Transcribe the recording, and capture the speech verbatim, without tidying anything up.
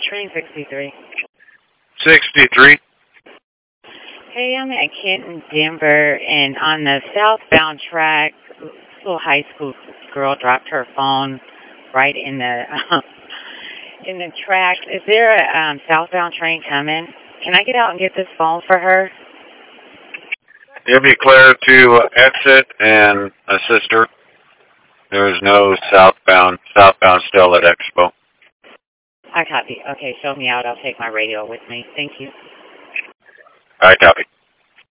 Train sixty-three. sixty-three. Hey, I'm at Kenton, Denver, and on the southbound track, this little high school girl dropped her phone right in the in the track. Is there a um, southbound train coming? Can I get out and get this phone for her? You'll be clear to exit and assist her. There is no southbound. Southbound still at Expo. I copy. Okay, show me out. I'll take my radio with me. Thank you. I copy.